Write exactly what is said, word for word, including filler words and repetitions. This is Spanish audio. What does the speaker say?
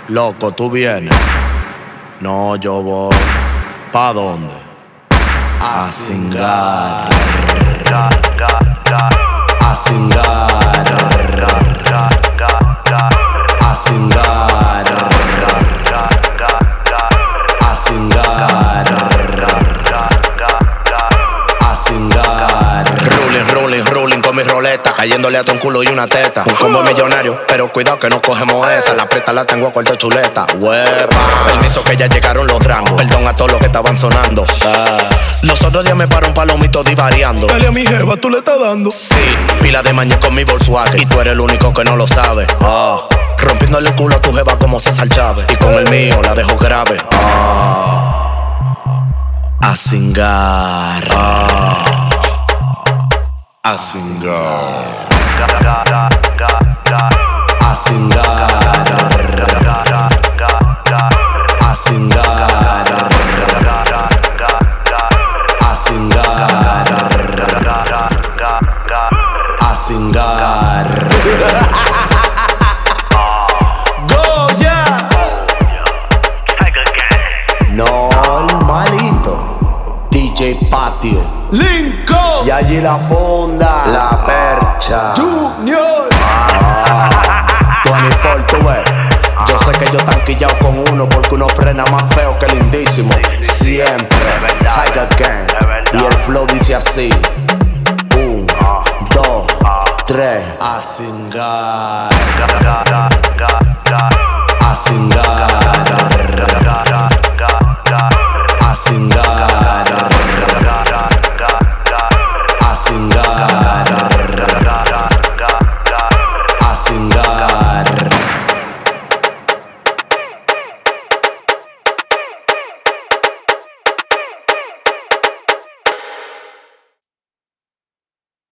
Loco, tú vienes. No, yo voy. ¿Pa' dónde? A cingar. A cingar. A cingar. A cingar. A cingar. Rolling, rolling, rolling con mi roleta, cayéndole hasta un culo y una teta. Un combo millonario, pero cuidado que no cogemos esa. La preta la tengo a corto chuleta. Huepa. Permiso que ya llegaron los rangos. Perdón a todos los que estaban sonando. Ah. Los otros días me paró un palomito divariando. Dale a mi jeva, tú le estás dando. Sí, pila de mañana con mi Volkswagen. Y tú eres el único que no lo sabe. Ah. Rompiéndole el culo a tu jeva como César Chávez. Y con el mío la dejo grave. Ah. A cingar. Ah. A cingar. A cingar. A cingar. A cingar. A cingar. Goya. Normalito. D J Patio. Lincoln. Y allí la funda. La percha. Junior. veinticuatro, tú ves. Yo sé que yo tan quillao con uno porque uno frena más feo que lindísimo. Siempre. Tiger Gang. Y el flow dice así. Un, dos, tres. A cingar. A cingar. A cingar. A cingar.